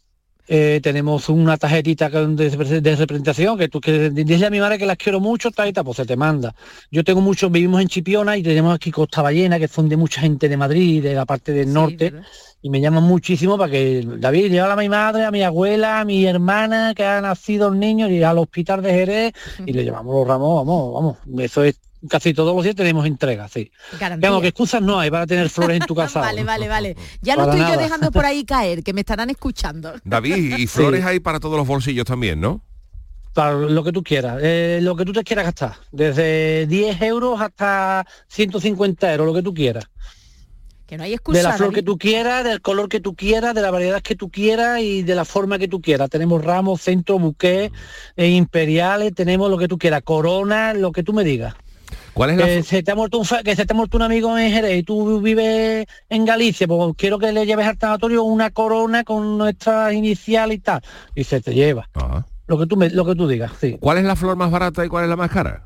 Tenemos una tarjetita de representación que dice a mi madre que las quiero mucho, pues se te manda. Yo tengo vivimos en Chipiona y tenemos aquí Costa Ballena, que son de mucha gente de Madrid, de la parte del norte, ¿verdad? Y me llaman muchísimo para que, David, llévala a mi madre, a mi abuela, a mi hermana, que ha nacido el niño, y al hospital de Jerez, y le llevamos los ramos, vamos, eso es. Casi todos los días tenemos entregas, sí. Digamos que excusas no hay para tener flores en tu casa. Vale. Ya lo estoy yo dejando por ahí caer, que me estarán escuchando. David, y flores hay para todos los bolsillos también, ¿no? Para lo que tú quieras, lo que tú te quieras gastar. Desde 10 euros hasta 150 euros, lo que tú quieras. Que no hay excusa, de la flor, David, que tú quieras, del color que tú quieras, de la variedad que tú quieras y de la forma que tú quieras. Tenemos ramos, centro, buqués, imperiales, tenemos lo que tú quieras, corona, lo que tú me digas. ¿Cuál es la que se te ha muerto un amigo en Jerez y tú vives en Galicia, pues quiero que le lleves al tanatorio una corona con nuestra inicial y tal, y se te lleva. Lo que tú digas, sí. ¿Cuál es la flor más barata y cuál es la más cara?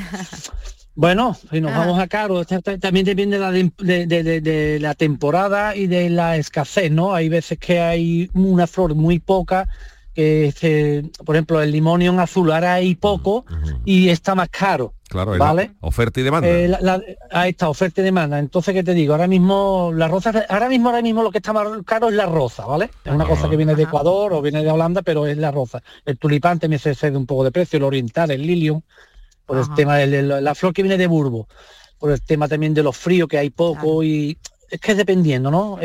Bueno, si nos vamos a caro, también depende de la temporada y de la escasez, ¿no? Hay veces que hay una flor muy poca, que por ejemplo el limonium azul ahora hay poco y está más caro. Claro, ¿vale? Oferta y demanda. Ahí está, oferta y demanda. Entonces, ¿qué te digo? Ahora mismo la rosa, ahora mismo lo que está más caro es la rosa, ¿vale? Es una cosa que viene de Ecuador o viene de Holanda, pero es la rosa. El tulipán también se cede un poco de precio, el oriental, el lilium, por el tema de la flor que viene de Burgos, por el tema también de los fríos, que hay poco, y es que es dependiendo, ¿no?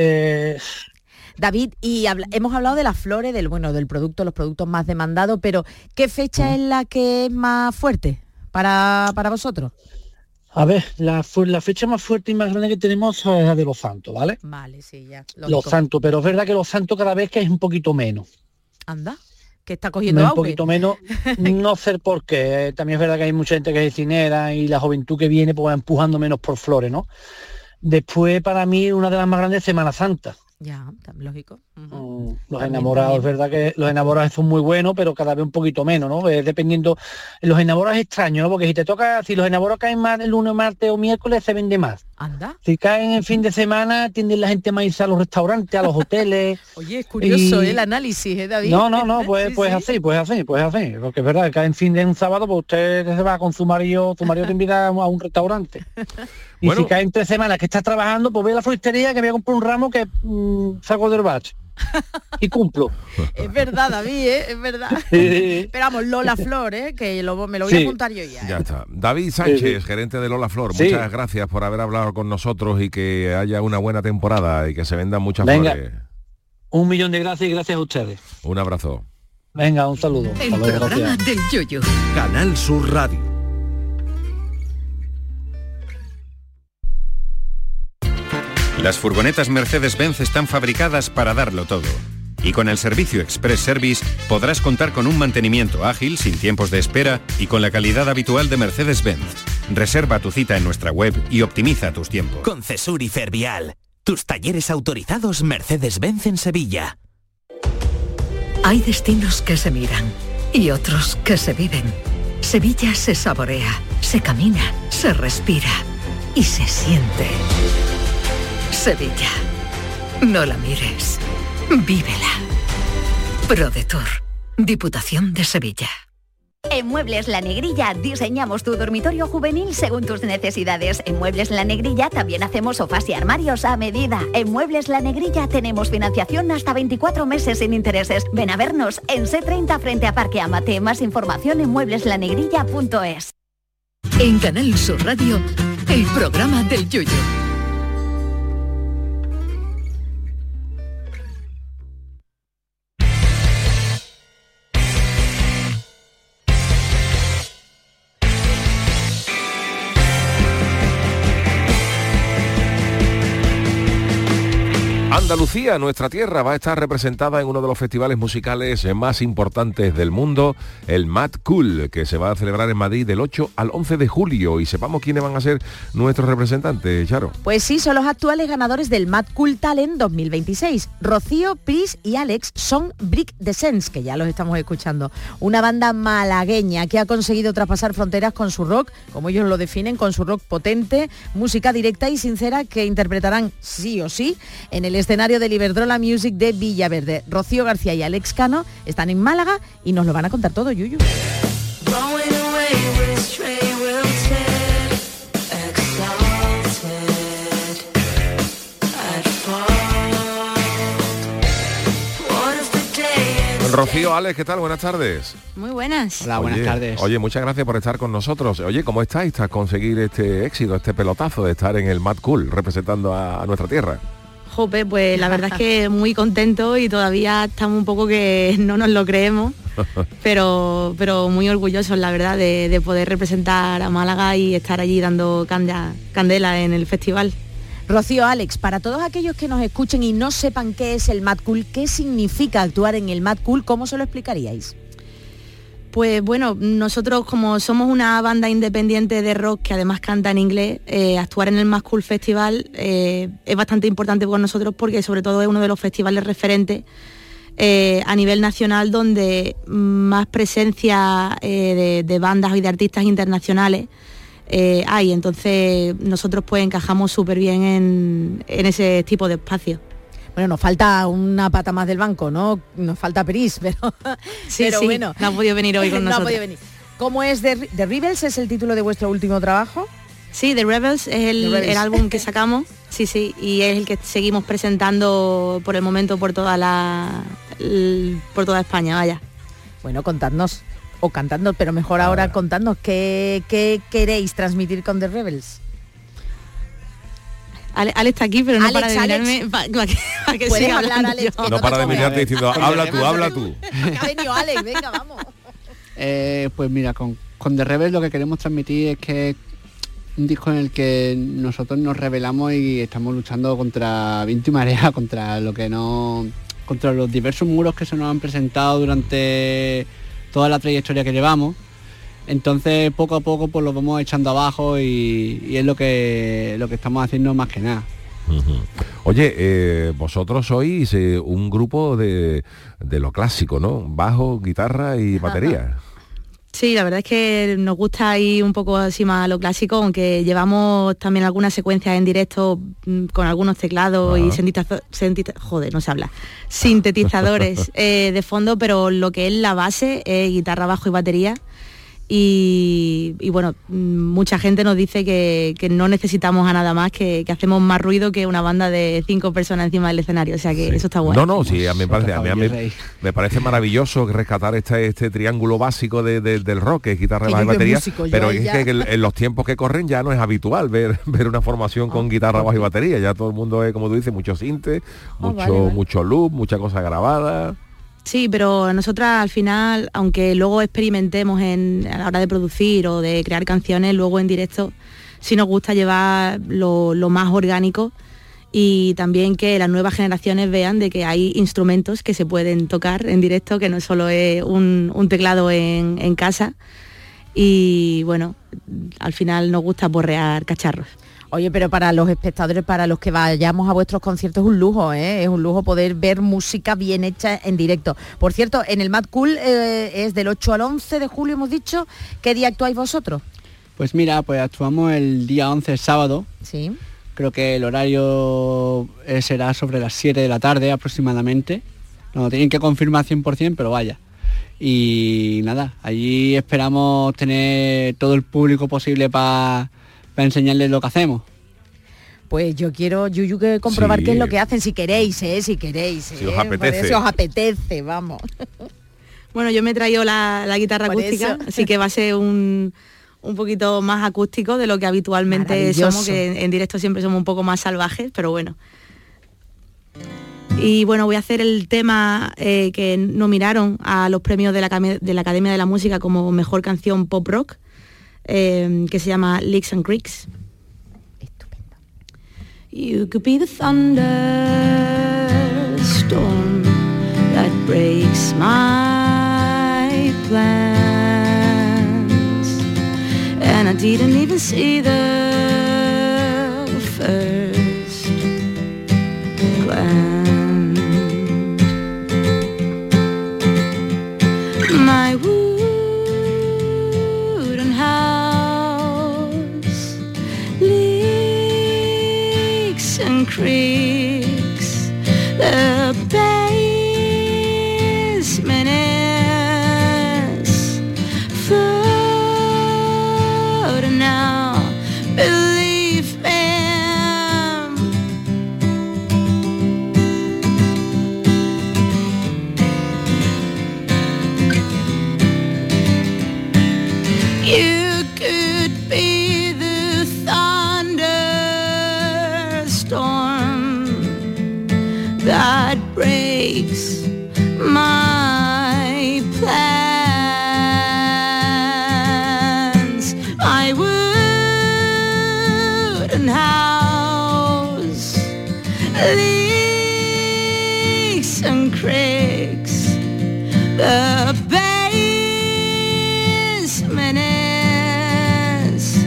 David, y hemos hablado de las flores, del producto, los productos más demandados, pero ¿qué fecha es la que es más fuerte para vosotros? A ver, la fecha más fuerte y más grande que tenemos es la de los santos, ¿vale? Vale, sí, ya. Los santos, pero es verdad que los santos cada vez que es un poquito menos. Anda, que está cogiendo auge. Un poquito menos, no sé por qué. También es verdad que hay mucha gente que es cinera y la juventud que viene pues va empujando menos por flores, ¿no? Después, para mí, una de las más grandes es Semana Santa. Ya, lógico. Los enamorados, es verdad que los enamorados son muy buenos, pero cada vez un poquito menos, ¿no? Dependiendo, los enamorados es extraño, ¿no? Porque si los enamorados caen más el lunes, martes o miércoles, se vende más. Anda. Si caen en fin de semana, tiende la gente más a irse a los restaurantes, a los hoteles. Oye, es curioso el análisis, David. No, pues así. Porque es verdad que cae en fin de un sábado, pues usted se va con su marido te invita a un restaurante. Y bueno, si cae en 3 semanas que estás trabajando, pues ve a la floristería que voy a comprar un ramo que saco del batch y cumplo. Es verdad, David, es verdad. Pero vamos, Lola Flor, que me lo voy a apuntar yo ya. Ya está. David Sánchez, gerente de Lola Flor, muchas gracias por haber hablado con nosotros y que haya una buena temporada y que se vendan muchas flores. 1.000.000 de gracias y gracias a ustedes. Un abrazo. Venga, un saludo. El programa del Yoyo. Canal Sur Radio. Las furgonetas Mercedes-Benz están fabricadas para darlo todo. Y con el servicio Express Service podrás contar con un mantenimiento ágil, sin tiempos de espera y con la calidad habitual de Mercedes-Benz. Reserva tu cita en nuestra web y optimiza tus tiempos. Concesur y Fervial, tus talleres autorizados Mercedes-Benz en Sevilla. Hay destinos que se miran y otros que se viven. Sevilla se saborea, se camina, se respira y se siente. Sevilla. No la mires. Vívela. ProDetour. Diputación de Sevilla. En Muebles La Negrilla diseñamos tu dormitorio juvenil según tus necesidades. En Muebles La Negrilla también hacemos sofás y armarios a medida. En Muebles La Negrilla tenemos financiación hasta 24 meses sin intereses. Ven a vernos en C30 frente a Parque Amate. Más información en muebleslanegrilla.es. En Canal Sur Radio, el programa del Yoyo. Andalucía, nuestra tierra, va a estar representada en uno de los festivales musicales más importantes del mundo, el Mad Cool, que se va a celebrar en Madrid del 8 al 11 de julio. Y sepamos quiénes van a ser nuestros representantes, Charo. Pues sí, son los actuales ganadores del Mad Cool Talent 2026. Rocío, Pris y Alex son Brick the Sense, que ya los estamos escuchando. Una banda malagueña que ha conseguido traspasar fronteras con su rock, como ellos lo definen, con su rock potente, música directa y sincera que interpretarán sí o sí en el escenario del Iberdrola Music de Villaverde. Rocío García y Alex Cano están en Málaga y nos lo van a contar todo, Yuyu. Rocío, Alex, ¿qué tal? Buenas tardes. Muy buenas. Hola, buenas tardes. Oye, muchas gracias por estar con nosotros. Oye, ¿cómo estáis tras conseguir este éxito, este pelotazo de estar en el Mad Cool representando a nuestra tierra? Jope, pues la verdad es que muy contento y todavía estamos un poco que no nos lo creemos, pero muy orgullosos, la verdad, de poder representar a Málaga y estar allí dando candela en el festival. Rocío, Alex, para todos aquellos que nos escuchen y no sepan qué es el Mad Cool, ¿qué significa actuar en el Mad Cool? ¿Cómo se lo explicaríais? Pues bueno, nosotros como somos una banda independiente de rock que además canta en inglés, actuar en el Mad Cool Festival es bastante importante con nosotros porque sobre todo es uno de los festivales referentes a nivel nacional donde más presencia de bandas y de artistas internacionales hay. Entonces nosotros pues encajamos súper bien en ese tipo de espacio. Bueno, nos falta una pata más del banco, ¿no? Nos falta Pris, pero, sí, bueno. No ha podido venir hoy con nosotros. No ha podido venir. ¿Cómo es The Rebels? ¿Es el título de vuestro último trabajo? Sí, The Rebels es el álbum que sacamos, sí, y es el que seguimos presentando por el momento por toda España, vaya. Bueno, contadnos, o cantando, pero mejor ahora contadnos, ¿qué queréis transmitir con The Rebels? Ale está aquí, pero no Alex, para de mirarme para que puedes siga hablar, Alex. No para de mirarte diciendo, habla tú. Ha venido Alex, venga, vamos. Pues mira, con The Rebels lo que queremos transmitir es que es un disco en el que nosotros nos rebelamos y estamos luchando contra viento y marea, contra los diversos muros que se nos han presentado durante toda la trayectoria que llevamos. Entonces poco a poco pues lo vamos echando abajo y es lo que estamos haciendo más que nada. Oye, vosotros sois un grupo de lo clásico, ¿no? Bajo, guitarra y batería. Sí, la verdad es que nos gusta ir un poco así más a lo clásico, aunque llevamos también algunas secuencias en directo con algunos teclados y sintetizadores de fondo, pero lo que es la base es guitarra, bajo y batería. Y bueno, mucha gente nos dice que no necesitamos a nada más, que hacemos más ruido que una banda de 5 personas encima del escenario, o sea que eso está bueno. No, sí, a mí me parece maravilloso rescatar este triángulo básico del rock, que es guitarra, bajo y batería, pero es que en los tiempos que corren ya no es habitual ver una formación con guitarra, bajo y batería, ya todo el mundo es, como tú dices, mucho sinte, mucho loop, mucha cosa grabada. Sí, pero nosotras al final, aunque luego experimentemos a la hora de producir o de crear canciones, luego en directo sí nos gusta llevar lo más orgánico y también que las nuevas generaciones vean de que hay instrumentos que se pueden tocar en directo, que no solo es un teclado en casa. Y bueno, al final nos gusta porrear cacharros. Oye, pero para los espectadores, para los que vayamos a vuestros conciertos, es un lujo, ¿eh? Es un lujo poder ver música bien hecha en directo. Por cierto, en el Mad Cool es del 8 al 11 de julio, hemos dicho. ¿Qué día actuáis vosotros? Pues mira, pues actuamos el día 11, el sábado. Sí. Creo que el horario será sobre las 7 de la tarde aproximadamente. No tienen que confirmar 100%, pero vaya. Y nada, allí esperamos tener todo el público posible para enseñarles lo que hacemos. Pues yo quiero, Yuyu, que comprobar qué es lo que hacen, si queréis. Si os apetece. Si os apetece, vamos. Bueno, yo me he traído la guitarra acústica, así que va a ser un poquito más acústico de lo que habitualmente somos, que en directo siempre somos un poco más salvajes, pero bueno. Y bueno, voy a hacer el tema que nominaron a los premios de la Academia de la Música como mejor canción pop rock, que se llama Licks and Creeks. Estupendo. You could be the thunderstorm that breaks my plans, and I didn't even see the first glance. My wooden house leaks and creaks. The basement is floating now. Believe me. You could be the thunderstorm that breaks my plans. My wooden house leaks and creaks. The basement is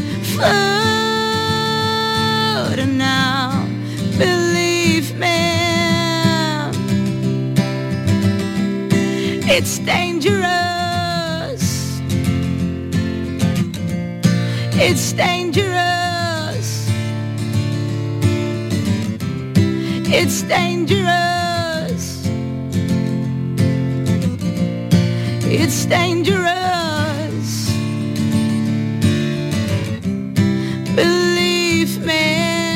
floating now. Believe me, it's dangerous. It's dangerous. It's dangerous. It's dangerous. Believe me.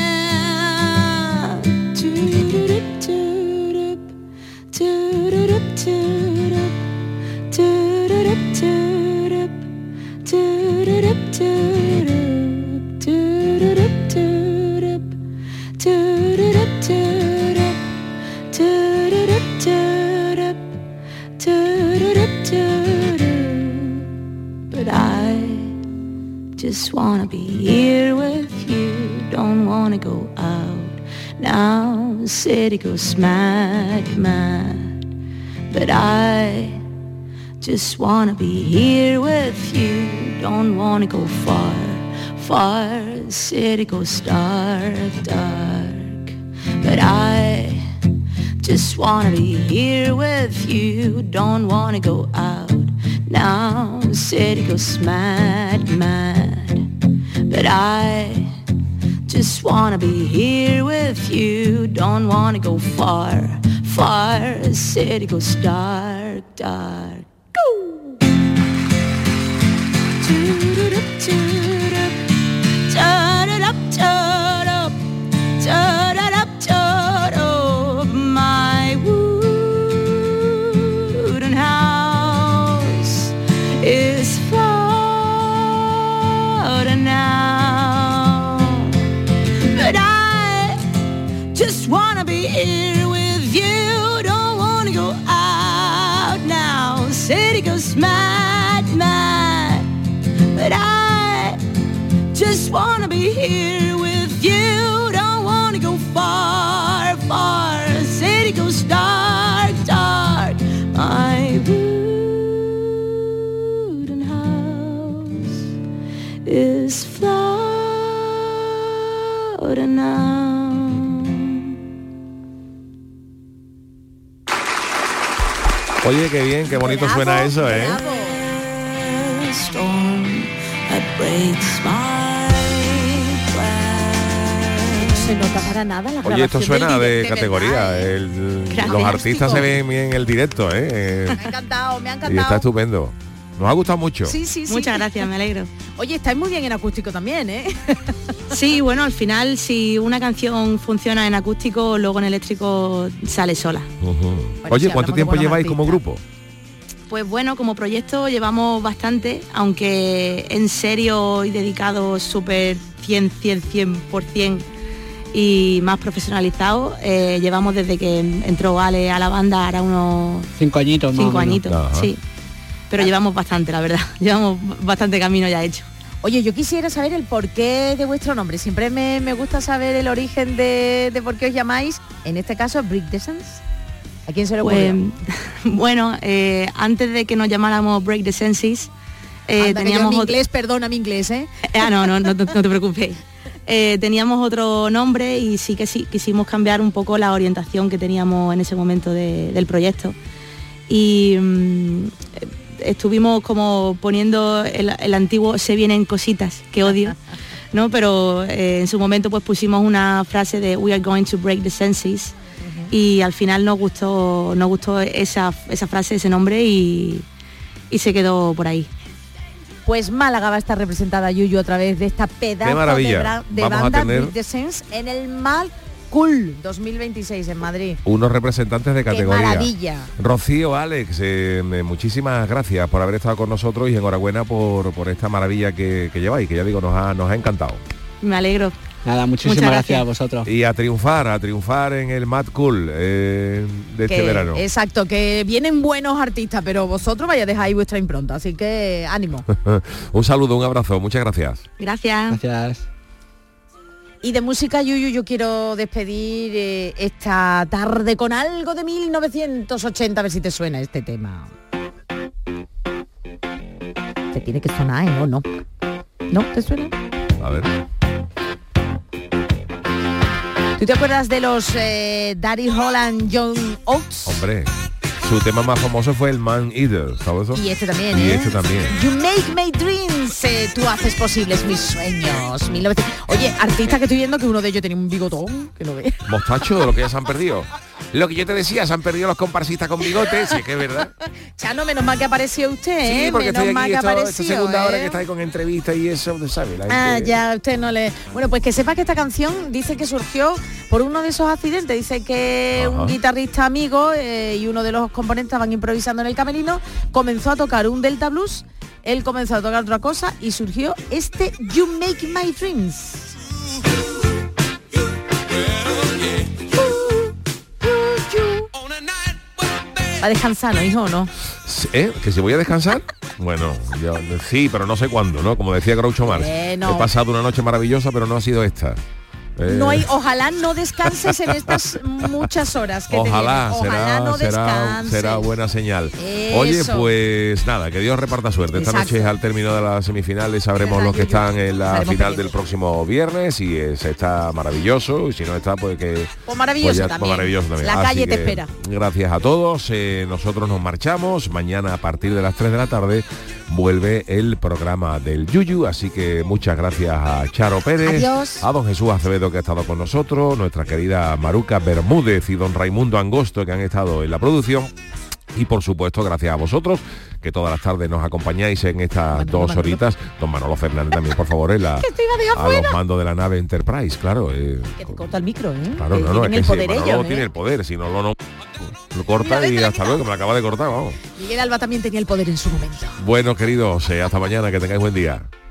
But I just wanna be here with you, don't wanna go out. Now the city goes smack mad. But I just wanna be here with you, don't wanna go far, far. The city goes dark, dark. But I just wanna be here with you, don't wanna go out. Now the city goes smack mad. But I just wanna be here with you, don't wanna go far, far. The city goes dark, dark. Go! My wooden house is floating now. But I just wanna be here with you, don't wanna go out now. City goes mad, mad. But I just wanna be here with you, don't wanna go far, far. City goes dark, dark. My wooden house is floating Oye, qué bien, qué bonito suena eso, ¿eh? No se nota para nada la grabación. Oye, esto suena de categoría. ¿verdad, Los artistas se ven bien en el directo, ¿eh? Me ha encantado, me ha encantado. Y está estupendo. Nos ha gustado mucho. Sí, sí, sí. Muchas gracias, me alegro. Oye, estáis muy bien en acústico también, ¿eh? Sí, bueno, al final si una canción funciona en acústico, luego en eléctrico sale sola. Oye, ¿cuánto tiempo lleváis como grupo? Pues bueno, como proyecto llevamos bastante, aunque en serio y dedicado súper 100% y más profesionalizado, llevamos desde que entró Ale a la banda, ahora unos 5 añitos más. 5 añitos, sí. Pero llevamos bastante, la verdad. Llevamos bastante camino ya hecho. Oye, yo quisiera saber el porqué de vuestro nombre. Siempre me gusta saber el origen de por qué os llamáis. En este caso, Break the Sense. ¿A quién se le ocurrió? Pues, bueno, antes de que nos llamáramos Break the Senses, teníamos mi inglés, perdona mi inglés, ¿eh? No te preocupes. Teníamos otro nombre y sí quisimos cambiar un poco la orientación que teníamos en ese momento del proyecto. Y estuvimos como poniendo el antiguo "se vienen cositas", que odio, ¿no? Pero en su momento pues pusimos una frase de "we are going to break the senses", y al final nos gustó esa frase, ese nombre, y se quedó por ahí. Pues Málaga va a estar representada, Yuyu, a través de esta pedazo de banda Break the Sense en el Cool 2026 en Madrid. Unos representantes de categoría. ¡Qué maravilla! Rocío, Alex, muchísimas gracias por haber estado con nosotros y enhorabuena por esta maravilla que lleváis, que ya digo, nos ha encantado. Me alegro. Nada, muchísimas gracias a vosotros. Y a triunfar en el Mad Cool de este verano. Exacto, que vienen buenos artistas, pero vosotros vaya a dejar ahí vuestra impronta, así que ánimo. Un saludo, un abrazo, muchas gracias. Gracias. Gracias. Y de música, Yuyu, yo quiero despedir esta tarde con algo de 1980, a ver si te suena este tema. Te tiene que sonar, ¿o no? ¿No te suena? A ver. ¿Tú te acuerdas de los Daddy Holland, John Oates? Hombre, su tema más famoso fue el Man Eater, ¿sabes eso? Y este también, Y este también. You make my dreams, tú haces posibles mis sueños. 1900. Oye, artistas que estoy viendo que uno de ellos tenía un bigotón, que no ve. Mostacho, de lo que ya se han perdido. Lo que yo te decía, se han perdido los comparsistas con bigotes, sí que es verdad. Chano, menos mal que apareció usted, sí, porque menos estoy aquí, mal que esta segunda hora que está ahí con entrevistas y eso, usted sabe. Ya, usted no le... Bueno, pues que sepa que esta canción dice que surgió por uno de esos accidentes. Dice que un guitarrista amigo y uno de los componentes estaban improvisando en el camerino, comenzó a tocar un Delta Blues, él comenzó a tocar otra cosa y surgió este You Make My Dreams. ¿Va a descansar, no, hijo, o no? ¿Que si voy a descansar? Bueno, sí, pero no sé cuándo, ¿no? Como decía Groucho Marx. He pasado una noche maravillosa, pero no ha sido esta. No hay, ojalá no descanses en estas muchas horas que ojalá, te vienen. Ojalá no descanses. Será buena señal. Eso. Oye, pues nada, que Dios reparta suerte. Esta noche, al término de las semifinales, sabremos los que están en la final del próximo viernes, y se está maravilloso, y si no está, pues que... Pues maravilloso, también. Maravilloso también. La calle te espera. Gracias a todos. Nosotros nos marchamos. Mañana a partir de las 3 de la tarde vuelve el programa del Yuyu, así que muchas gracias a Charo Pérez. Adiós. A don Jesús Acevedo, que ha estado con nosotros, nuestra querida Maruca Bermúdez y don Raimundo Angosto, que han estado en la producción, y por supuesto gracias a vosotros, que todas las tardes nos acompañáis en estas dos horitas. Don Manolo Fernández también, por favor, a los mandos de la nave Enterprise, claro. Que te corta el micro, ¿eh? Claro, no, es que Manolo tiene el poder, si no lo corta y hasta luego, que me lo acaba de cortar, vamos. Miguel Alba también tenía el poder en su momento. Bueno, queridos, hasta mañana, que tengáis buen día.